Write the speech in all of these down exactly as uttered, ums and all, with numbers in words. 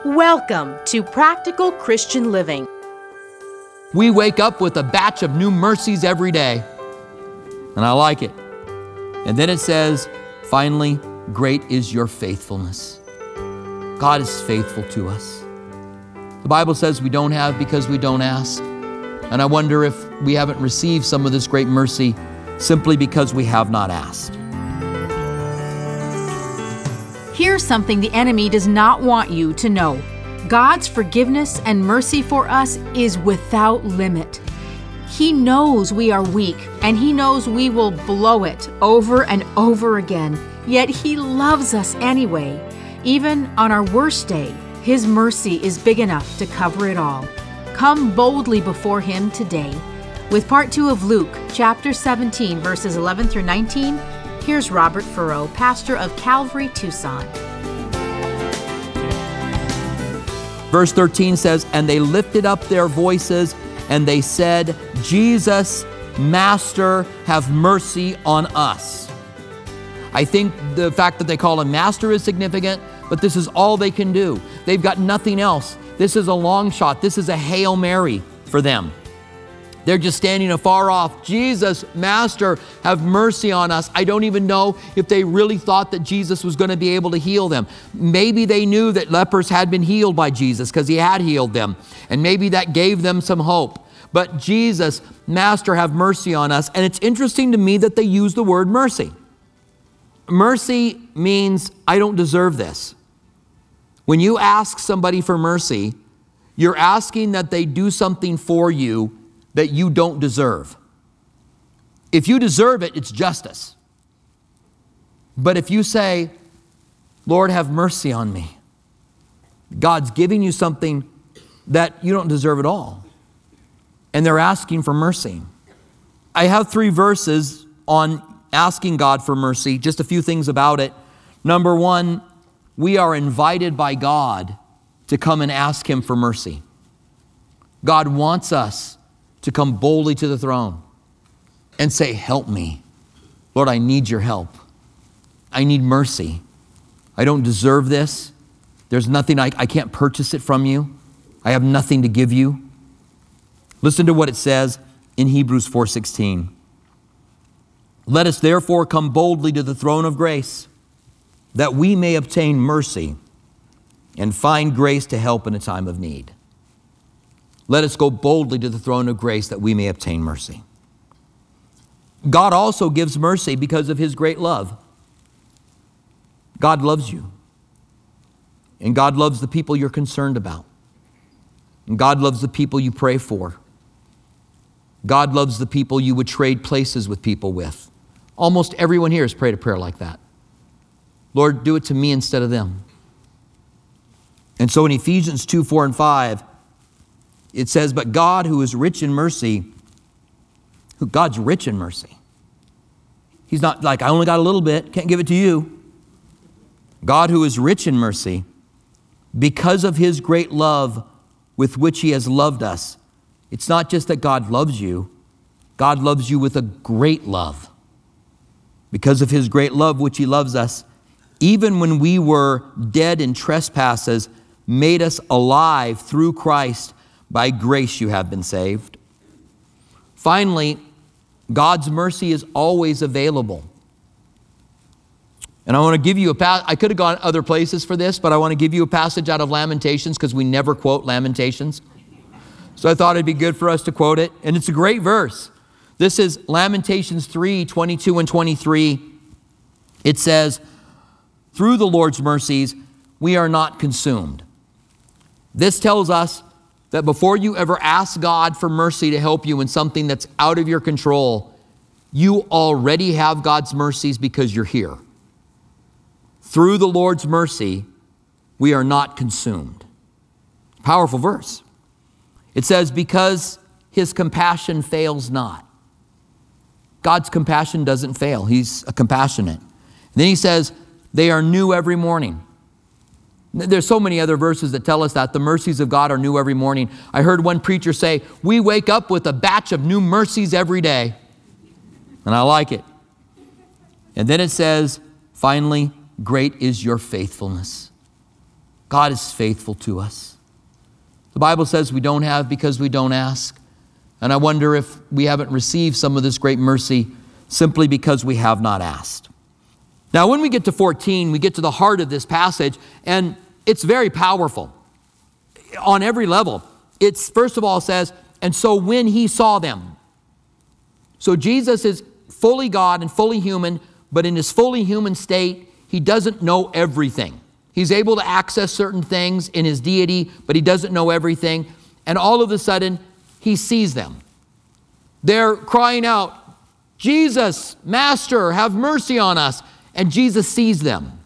Welcome to Practical Christian Living. We wake up with a batch of new mercies every day, and I like it. And then it says, finally, great is your faithfulness. God is faithful to us. The Bible says we don't have because we don't ask. And I wonder if we haven't received some of this great mercy simply because we have not asked. Here's something the enemy does not want you to know. God's forgiveness and mercy for us is without limit. He knows we are weak, and He knows we will blow it over and over again, yet He loves us anyway. Even on our worst day, His mercy is big enough to cover it all. Come boldly before Him today. With part two of Luke, chapter seventeen, verses eleven through nineteen, here's Robert Furrow, pastor of Calvary, Tucson. Verse thirteen says, and they lifted up their voices and they said, Jesus, Master, have mercy on us. I think the fact that they call him Master is significant, but this is all they can do. They've got nothing else. This is a long shot. This is a Hail Mary for them. They're just standing afar off. Jesus, Master, have mercy on us. I don't even know if they really thought that Jesus was going to be able to heal them. Maybe they knew that lepers had been healed by Jesus because He had healed them. And maybe that gave them some hope. But Jesus, Master, have mercy on us. And it's interesting to me that they use the word mercy. Mercy means I don't deserve this. When you ask somebody for mercy, you're asking that they do something for you that you don't deserve. If you deserve it, it's justice. But if you say, Lord, have mercy on me, God's giving you something that you don't deserve at all. And they're asking for mercy. I have three verses on asking God for mercy, just a few things about it. Number one, we are invited by God to come and ask Him for mercy. God wants us to come boldly to the throne and say, help me. Lord, I need your help. I need mercy. I don't deserve this. There's nothing, I, I can't purchase it from you. I have nothing to give you. Listen to what it says in Hebrews four sixteen. Let us therefore come boldly to the throne of grace, that we may obtain mercy and find grace to help in a time of need. Let us go boldly to the throne of grace that we may obtain mercy. God also gives mercy because of His great love. God loves you. And God loves the people you're concerned about. And God loves the people you pray for. God loves the people you would trade places with people with. Almost everyone here has prayed a prayer like that. Lord, do it to me instead of them. And so in Ephesians two, four, and five, it says, but God who is rich in mercy, who God's rich in mercy. He's not like, I only got a little bit, can't give it to you. God who is rich in mercy, because of His great love with which He has loved us. It's not just that God loves you, God loves you with a great love. Because of His great love which He loves us, even when we were dead in trespasses, made us alive through Christ. By grace you have been saved. Finally, God's mercy is always available. And I want to give you a passage. I could have gone other places for this, but I want to give you a passage out of Lamentations because we never quote Lamentations. So I thought it'd be good for us to quote it. And it's a great verse. This is Lamentations three, twenty-two and twenty-three. It says, through the Lord's mercies, we are not consumed. This tells us that before you ever ask God for mercy to help you in something that's out of your control, you already have God's mercies because you're here. Through the Lord's mercy, we are not consumed. Powerful verse. It says, because His compassion fails not. God's compassion doesn't fail. He's a compassionate. And then He says, they are new every morning. There's so many other verses that tell us that the mercies of God are new every morning. I heard one preacher say, we wake up with a batch of new mercies every day. And I like it. And then it says, finally, great is your faithfulness. God is faithful to us. The Bible says we don't have because we don't ask. And I wonder if we haven't received some of this great mercy simply because we have not asked. Now, when we get to fourteen, we get to the heart of this passage, and it's very powerful on every level. It's, first of all, says, and so when he saw them. So Jesus is fully God and fully human, but in his fully human state, he doesn't know everything. He's able to access certain things in his deity, but he doesn't know everything. And all of a sudden, he sees them. They're crying out, Jesus, Master, have mercy on us. And Jesus sees them.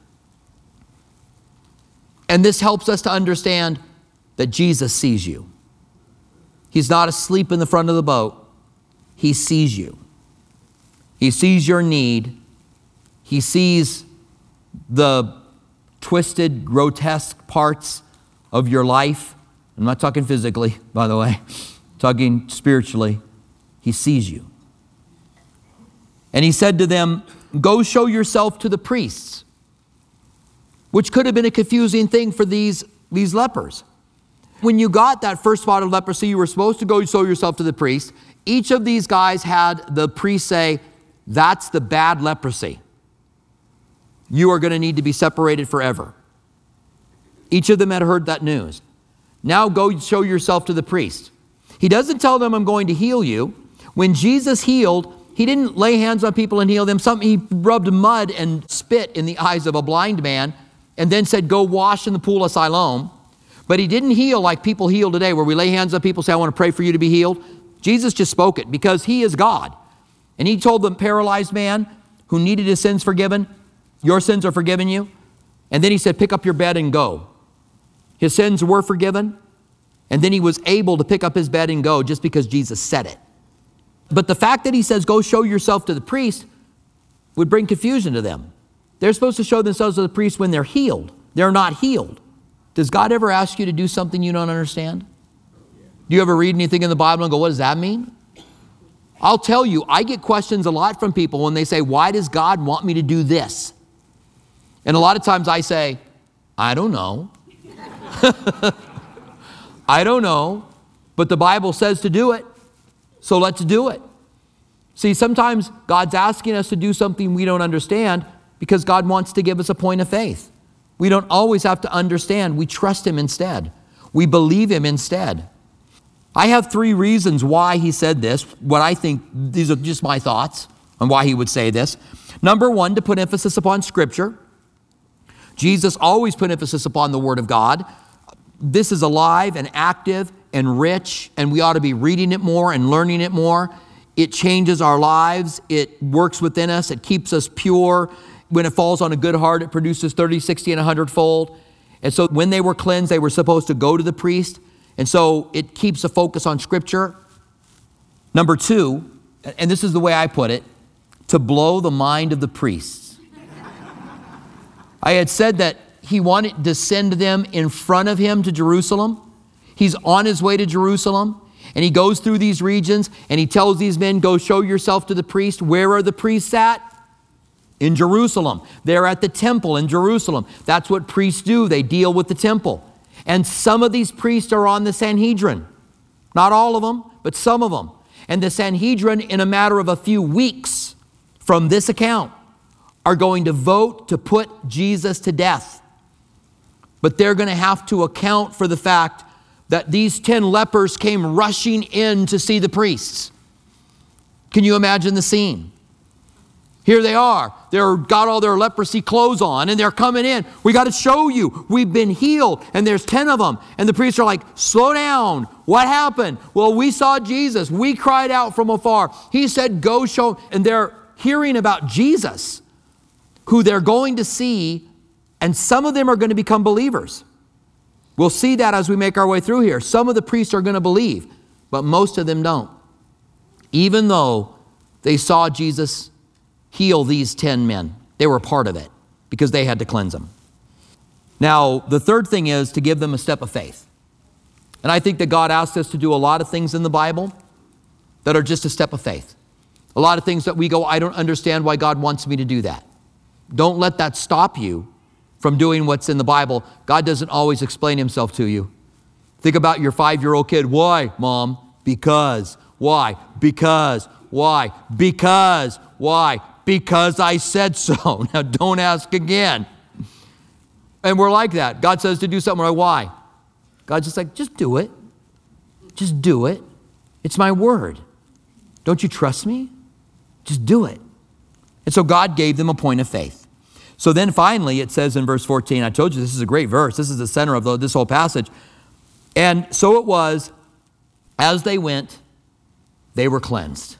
And this helps us to understand that Jesus sees you. He's not asleep in the front of the boat. He sees you. He sees your need. He sees the twisted, grotesque parts of your life. I'm not talking physically, by the way. I'm talking spiritually. He sees you. And he said to them, go show yourself to the priests, which could have been a confusing thing for these, these lepers. When you got that first spot of leprosy, you were supposed to go show yourself to the priest. Each of these guys had the priest say, that's the bad leprosy. You are going to need to be separated forever. Each of them had heard that news. Now go show yourself to the priest. He doesn't tell them, I'm going to heal you. When Jesus healed, he didn't lay hands on people and heal them. Some, he rubbed mud and spit in the eyes of a blind man and then said, go wash in the pool of Siloam. But he didn't heal like people heal today, where we lay hands on people, say, I want to pray for you to be healed. Jesus just spoke it because he is God. And he told the paralyzed man who needed his sins forgiven, your sins are forgiven you. And then he said, pick up your bed and go. His sins were forgiven. And then he was able to pick up his bed and go just because Jesus said it. But the fact that he says, go show yourself to the priest would bring confusion to them. They're supposed to show themselves to the priest when they're healed. They're not healed. Does God ever ask you to do something you don't understand? Do you ever read anything in the Bible and go, what does that mean? I'll tell you, I get questions a lot from people when they say, why does God want me to do this? And a lot of times I say, I don't know. I don't know, but the Bible says to do it, so let's do it. See, sometimes God's asking us to do something we don't understand because God wants to give us a point of faith. We don't always have to understand. We trust him instead. We believe him instead. I have three reasons why he said this. What I think, these are just my thoughts on why he would say this. Number one, to put emphasis upon Scripture. Jesus always put emphasis upon the Word of God. This is alive and active and rich, and we ought to be reading it more and learning it more. It changes our lives. It works within us. It keeps us pure. When it falls on a good heart, it produces thirty, sixty, and one hundred fold. And so when they were cleansed, they were supposed to go to the priest. And so it keeps a focus on Scripture. Number two, and this is the way I put it, to blow the mind of the priests. I had said that he wanted to send them in front of him to Jerusalem. He's on his way to Jerusalem, and he goes through these regions, and he tells these men, go show yourself to the priest. Where are the priests at? In Jerusalem. They're at the temple in Jerusalem. That's what priests do. They deal with the temple. And some of these priests are on the Sanhedrin. Not all of them, but some of them. And the Sanhedrin, in a matter of a few weeks from this account, are going to vote to put Jesus to death. But they're going to have to account for the fact that these ten lepers came rushing in to see the priests. Can you imagine the scene? Here they are. They've got all their leprosy clothes on, and they're coming in. We got to show you. We've been healed, and there's ten of them. And the priests are like, slow down. What happened? Well, we saw Jesus. We cried out from afar. He said, go show. And they're hearing about Jesus, who they're going to see, and some of them are going to become believers. We'll see that as we make our way through here. Some of the priests are going to believe, but most of them don't. Even though they saw Jesus heal these ten men. They were part of it because they had to cleanse them. Now, the third thing is to give them a step of faith. And I think that God asks us to do a lot of things in the Bible that are just a step of faith. A lot of things that we go, I don't understand why God wants me to do that. Don't let that stop you from doing what's in the Bible, God doesn't always explain himself to you. Think about your five-year-old kid. Why, Mom? Because. Why? Because. Why? Because. Why? Because I said so. Now don't ask again. And we're like that. God says to do something, we're like, why? God's just like, just do it. Just do it. It's my word. Don't you trust me? Just do it. And so God gave them a point of faith. So then finally it says in verse fourteen, I told you this is a great verse. This is the center of the, this whole passage. And so it was, as they went, they were cleansed.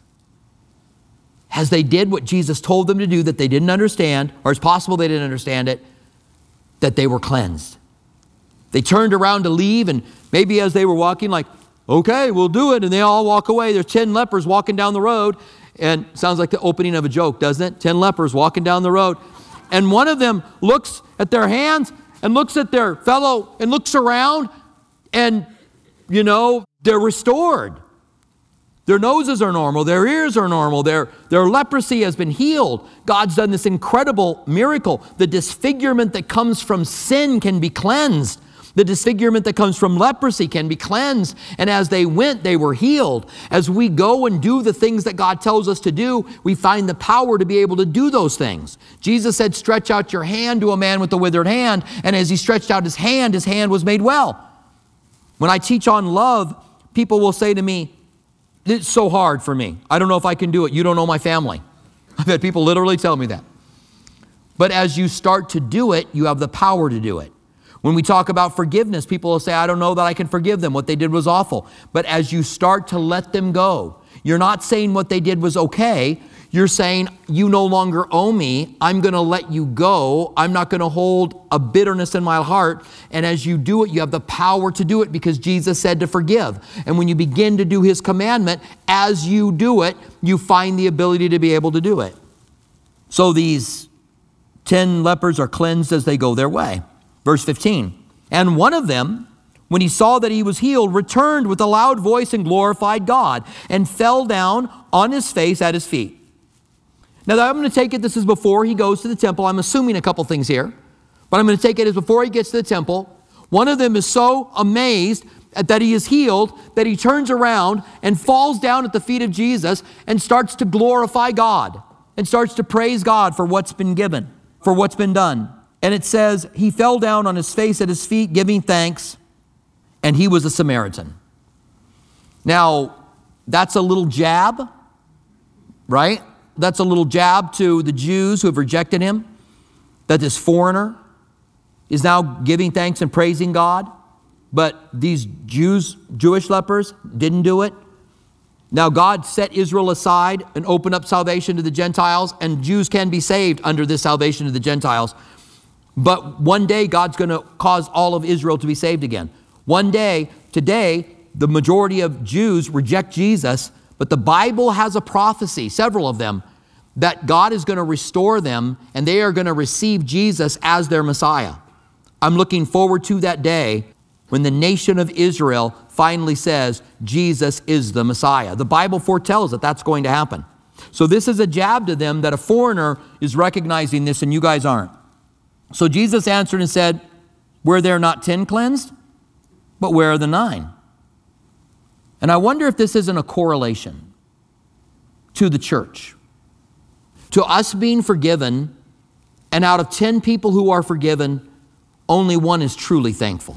As they did what Jesus told them to do that they didn't understand, or it's possible they didn't understand it, that they were cleansed. They turned around to leave, and maybe as they were walking, like, okay, we'll do it, and they all walk away. There's ten lepers walking down the road, and sounds like the opening of a joke, doesn't it? Ten lepers walking down the road. And one of them looks at their hands and looks at their fellow and looks around, and, you know, they're restored. Their noses are normal. Their ears are normal. Their, their leprosy has been healed. God's done this incredible miracle. The disfigurement that comes from sin can be cleansed. The disfigurement that comes from leprosy can be cleansed. And as they went, they were healed. As we go and do the things that God tells us to do, we find the power to be able to do those things. Jesus said, stretch out your hand to a man with a withered hand. And as he stretched out his hand, his hand was made well. When I teach on love, people will say to me, it's so hard for me. I don't know if I can do it. You don't know my family. I've had people literally tell me that. But as you start to do it, you have the power to do it. When we talk about forgiveness, people will say, I don't know that I can forgive them. What they did was awful. But as you start to let them go, you're not saying what they did was okay. You're saying, you no longer owe me. I'm going to let you go. I'm not going to hold a bitterness in my heart. And as you do it, you have the power to do it because Jesus said to forgive. And when you begin to do his commandment, as you do it, you find the ability to be able to do it. So these ten lepers are cleansed as they go their way. Verse fifteen, and one of them, when he saw that he was healed, returned with a loud voice and glorified God and fell down on his face at his feet. Now I'm going to take it, this is before he goes to the temple. I'm assuming a couple things here, but I'm going to take it as before he gets to the temple. One of them is so amazed that he is healed that he turns around and falls down at the feet of Jesus and starts to glorify God and starts to praise God for what's been given, for what's been done. And it says, he fell down on his face at his feet, giving thanks, and he was a Samaritan. Now, that's a little jab, right? That's a little jab to the Jews who have rejected him, that this foreigner is now giving thanks and praising God, but these Jews, Jewish lepers didn't do it. Now, God set Israel aside and opened up salvation to the Gentiles, and Jews can be saved under this salvation to the Gentiles. But one day, God's going to cause all of Israel to be saved again. One day, today, the majority of Jews reject Jesus, but the Bible has a prophecy, several of them, that God is going to restore them and they are going to receive Jesus as their Messiah. I'm looking forward to that day when the nation of Israel finally says, Jesus is the Messiah. The Bible foretells that that's going to happen. So this is a jab to them that a foreigner is recognizing this and you guys aren't. So Jesus answered and said, were there not ten cleansed? But where are the nine? And I wonder if this isn't a correlation to the church, to us being forgiven, and out of ten people who are forgiven, only one is truly thankful.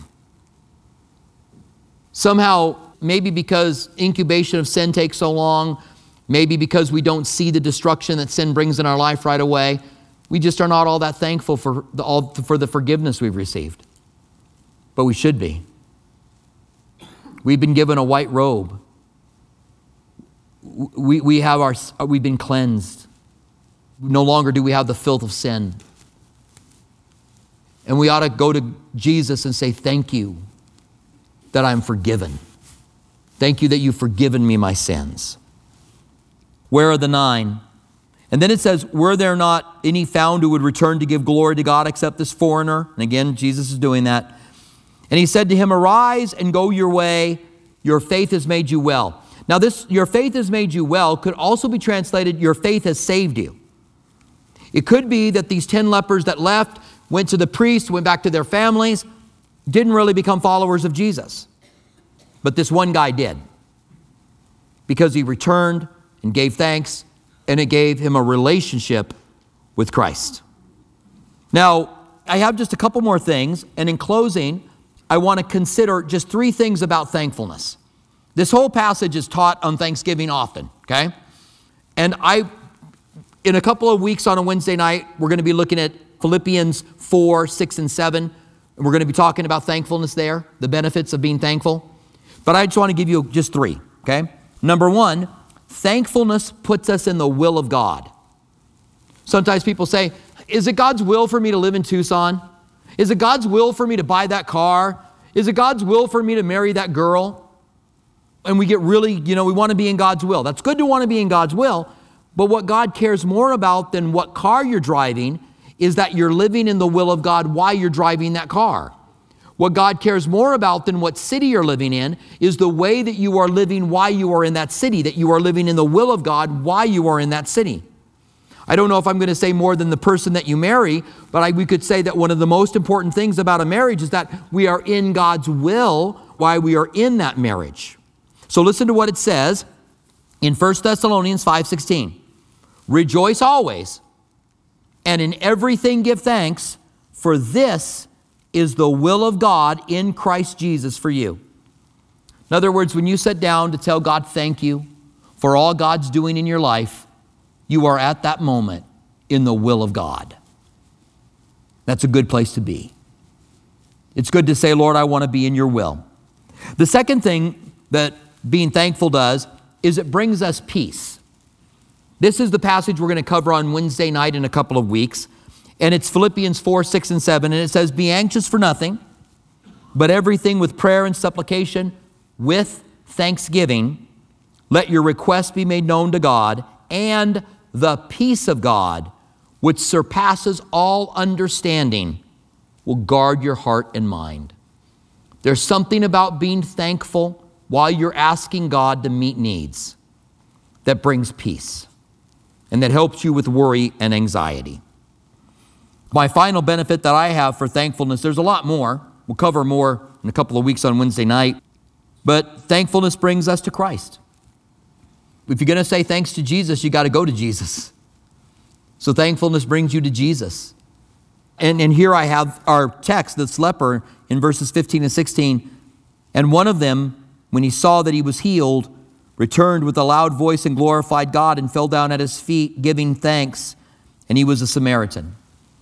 Somehow, maybe because incubation of sin takes so long, maybe because we don't see the destruction that sin brings in our life right away, we just are not all that thankful for the, all, for the forgiveness we've received. But we should be. We've been given a white robe. We, we have our, we've been cleansed. No longer do we have the filth of sin. And we ought to go to Jesus and say, thank you that I'm forgiven. Thank you that you've forgiven me my sins. Where are the nine? And then it says, were there not any found who would return to give glory to God except this foreigner? And again, Jesus is doing that. And he said to him, arise and go your way. Your faith has made you well. Now this, your faith has made you well, could also be translated, your faith has saved you. It could be that these ten lepers that left went to the priest, went back to their families, didn't really become followers of Jesus. But this one guy did, because he returned and gave thanks, and it gave him a relationship with Christ. Now, I have just a couple more things, and in closing, I want to consider just three things about thankfulness. This whole passage is taught on Thanksgiving often, okay? And I, in a couple of weeks on a Wednesday night, we're going to be looking at Philippians four, six, and seven. And we're going to be talking about thankfulness there, the benefits of being thankful. But I just want to give you just three, okay? Number one, thankfulness puts us in the will of God. Sometimes people say, is it God's will for me to live in Tucson? Is it God's will for me to buy that car? Is it God's will for me to marry that girl? And we get really, you know, we want to be in God's will. That's good to want to be in God's will, but what God cares more about than what car you're driving is that you're living in the will of God while you're driving that car. What God cares more about than what city you're living in is the way that you are living while you are in that city, that you are living in the will of God while you are in that city. I don't know if I'm going to say more than the person that you marry, but I, we could say that one of the most important things about a marriage is that we are in God's will while we are in that marriage. So listen to what it says in First Thessalonians five sixteen. Rejoice always, and in everything give thanks, for this is the will of God in Christ Jesus for you. In other words, when you sit down to tell God thank you for all God's doing in your life, you are at that moment in the will of God. That's a good place to be. It's good to say, Lord, I want to be in your will. The second thing that being thankful does is it brings us peace. This is the passage we're going to cover on Wednesday night in a couple of weeks. And it's Philippians four, six, and seven. And it says, be anxious for nothing, but everything with prayer and supplication, with thanksgiving, let your requests be made known to God, and the peace of God, which surpasses all understanding, will guard your heart and mind. There's something about being thankful while you're asking God to meet needs that brings peace and that helps you with worry and anxiety. My final benefit that I have for thankfulness, there's a lot more. We'll cover more in a couple of weeks on Wednesday night. But thankfulness brings us to Christ. If you're going to say thanks to Jesus, you got to go to Jesus. So thankfulness brings you to Jesus. And, and here I have our text, this leper, in verses fifteen and sixteen. And one of them, when he saw that he was healed, returned with a loud voice and glorified God and fell down at his feet, giving thanks. And he was a Samaritan.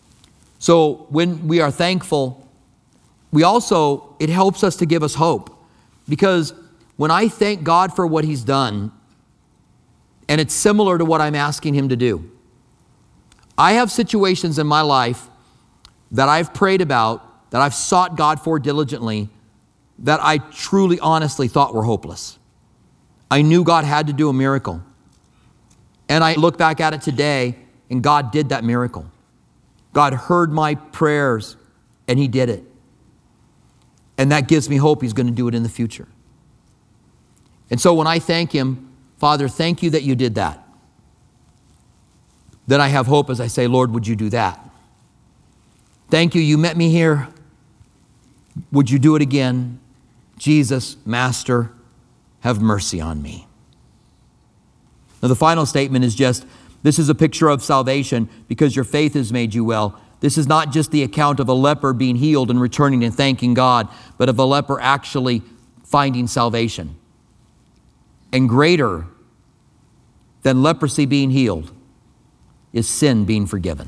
So when we are thankful, we also, it helps us to give us hope. Because when I thank God for what he's done, and it's similar to what I'm asking him to do, I have situations in my life that I've prayed about, that I've sought God for diligently, that I truly, honestly thought were hopeless. I knew God had to do a miracle. And I look back at it today, and God did that miracle. God heard my prayers, and he did it. And that gives me hope he's going to do it in the future. And so when I thank him, Father, thank you that you did that. Then I have hope as I say, Lord, would you do that? Thank you, you met me here. Would you do it again? Jesus, Master, have mercy on me. Now the final statement is just, this is a picture of salvation because your faith has made you well. This is not just the account of a leper being healed and returning and thanking God, but of a leper actually finding salvation. And greater than leprosy being healed is sin being forgiven.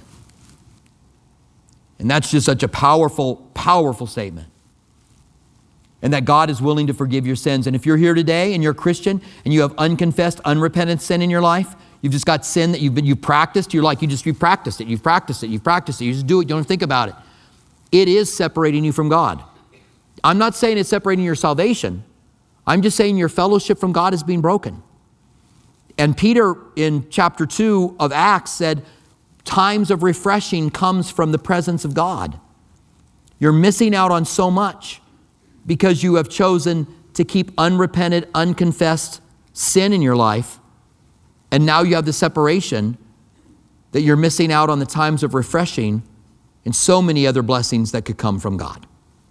And that's just such a powerful, powerful statement. And that God is willing to forgive your sins. And if you're here today and you're a Christian and you have unconfessed, unrepentant sin in your life, you've just got sin that you've been, you've practiced, you're like, you just, you've practiced it, you've practiced it, you've practiced it, you just do it, you don't think about it. It is separating you from God. I'm not saying it's separating your salvation. I'm just saying your fellowship from God is being broken. And Peter in chapter two of Acts said, times of refreshing comes from the presence of God. You're missing out on so much because you have chosen to keep unrepented, unconfessed sin in your life. And now you have the separation that you're missing out on the times of refreshing and so many other blessings that could come from God.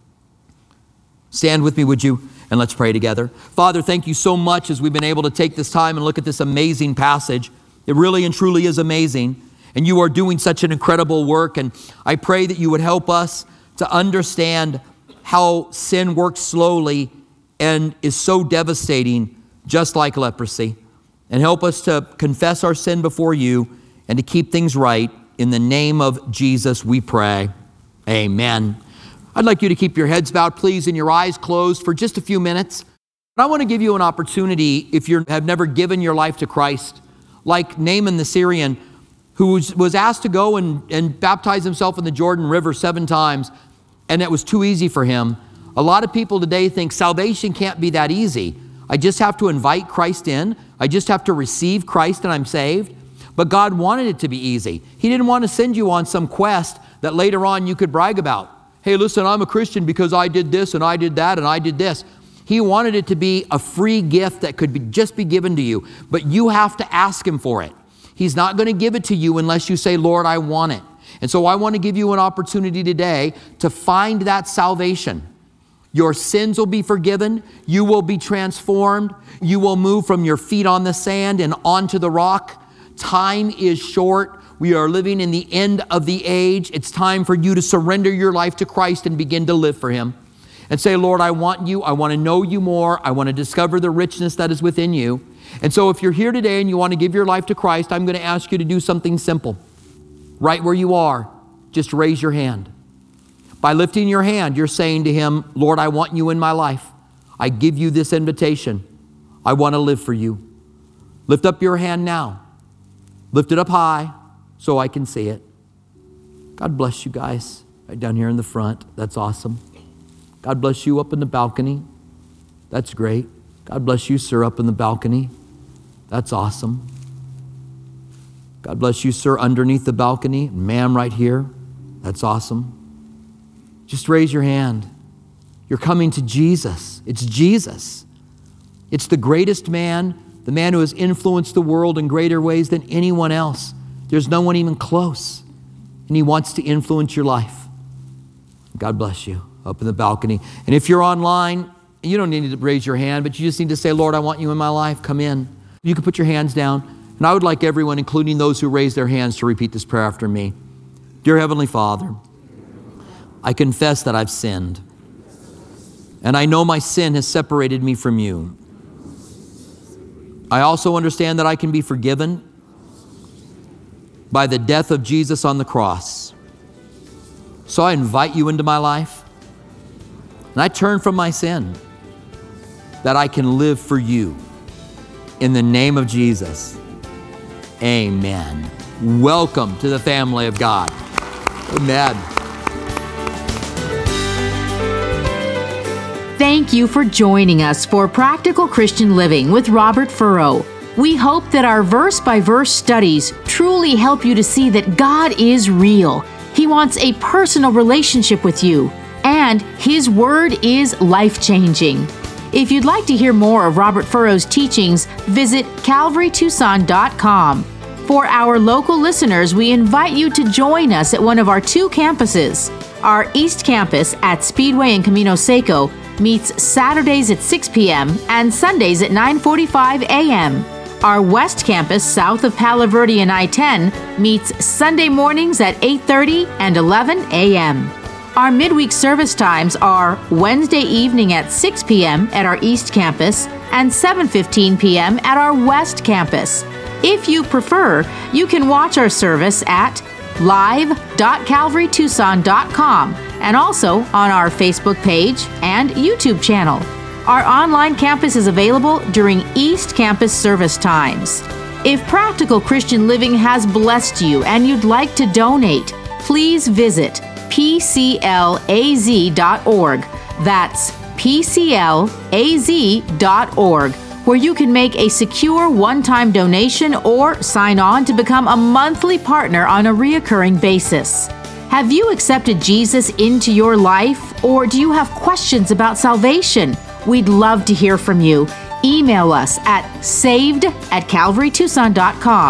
Stand with me, would you? And let's pray together. Father, thank you so much as we've been able to take this time and look at this amazing passage. It really and truly is amazing. And you are doing such an incredible work. And I pray that you would help us to understand how sin works slowly and is so devastating, just like leprosy. And help us to confess our sin before you and to keep things right. In the name of Jesus, we pray. Amen. I'd like you to keep your heads bowed, please, and your eyes closed for just a few minutes. But I want to give you an opportunity, if you have never given your life to Christ, like Naaman the Syrian, who was, was asked to go and, and baptize himself in the Jordan River seven times, and it was too easy for him. A lot of people today think salvation can't be that easy. I just have to invite Christ in. I just have to receive Christ and I'm saved. But God wanted it to be easy. He didn't want to send you on some quest that later on you could brag about. Hey, listen, I'm a Christian because I did this and I did that and I did this. He wanted it to be a free gift that could be, just be given to you. But you have to ask Him for it. He's not going to give it to you unless you say, Lord, I want it. And so I want to give you an opportunity today to find that salvation. Your sins will be forgiven. You will be transformed. You will move from your feet on the sand and onto the rock. Time is short. We are living in the end of the age. It's time for you to surrender your life to Christ and begin to live for Him. And say, Lord, I want you. I want to know you more. I want to discover the richness that is within you. And so if you're here today and you want to give your life to Christ, I'm going to ask you to do something simple. Right where you are, just raise your hand. By lifting your hand, you're saying to Him, Lord, I want you in my life. I give you this invitation. I want to live for you. Lift up your hand now. Lift it up high so I can see it. God bless you guys. Right down here in the front. That's awesome. God bless you up in the balcony. That's great. God bless you, sir, up in the balcony. That's awesome. God bless you, sir, underneath the balcony. Ma'am, right here. That's awesome. Just raise your hand. You're coming to Jesus. It's Jesus. It's the greatest man, the man who has influenced the world in greater ways than anyone else. There's no one even close. And He wants to influence your life. God bless you up in the balcony. And if you're online, you don't need to raise your hand, but you just need to say, Lord, I want you in my life. Come in. You can put your hands down. And I would like everyone, including those who raise their hands, to repeat this prayer after me. Dear Heavenly Father, I confess that I've sinned. And I know my sin has separated me from you. I also understand that I can be forgiven by the death of Jesus on the cross. So I invite you into my life. And I turn from my sin that I can live for you. In the name of Jesus, amen. Welcome to the family of God. Amen. Thank you for joining us for Practical Christian Living with Robert Furrow. We hope that our verse-by-verse studies truly help you to see that God is real. He wants a personal relationship with you, and His Word is life-changing. If you'd like to hear more of Robert Furrow's teachings, visit calvary tucson dot com. For our local listeners, we invite you to join us at one of our two campuses. Our East Campus at Speedway and Camino Seco meets Saturdays at six p.m. and Sundays at nine forty-five a.m. Our West Campus, south of Palo Verde and I ten, meets Sunday mornings at eight thirty and eleven a.m. Our midweek service times are Wednesday evening at six p.m. at our East Campus and seven fifteen p.m. at our West Campus. If you prefer, you can watch our service at live dot calvary tucson dot com and also on our Facebook page and YouTube channel. Our online campus is available during East Campus service times. If Practical Christian Living has blessed you and you'd like to donate, please visit p c l a z dot org. That's p c l a z dot org, where you can make a secure one-time donation or sign on to become a monthly partner on a reoccurring basis. Have you accepted Jesus into your life, or do you have questions about salvation? We'd love to hear from you. Email us at saved at calvary tucson dot com.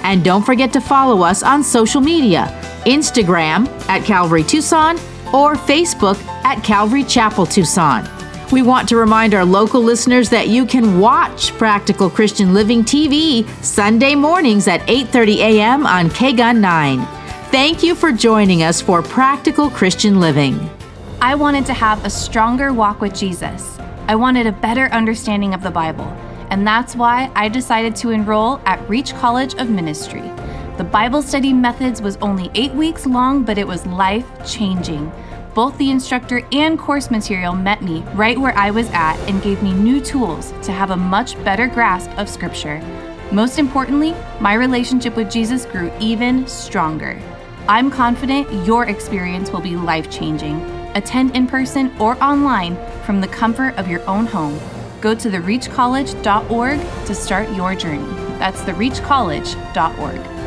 And don't forget to follow us on social media, Instagram at Calvary Tucson or Facebook at Calvary Chapel Tucson. We want to remind our local listeners that you can watch Practical Christian Living T V Sunday mornings at eight thirty a.m. on K G U N nine. Thank you for joining us for Practical Christian Living. I wanted to have a stronger walk with Jesus. I wanted a better understanding of the Bible, and that's why I decided to enroll at Reach College of Ministry. The Bible study methods was only eight weeks long, but it was life-changing. Both the instructor and course material met me right where I was at and gave me new tools to have a much better grasp of Scripture. Most importantly, my relationship with Jesus grew even stronger. I'm confident your experience will be life-changing. Attend in person or online from the comfort of your own home. Go to the reach college dot org to start your journey. That's the reach college dot org.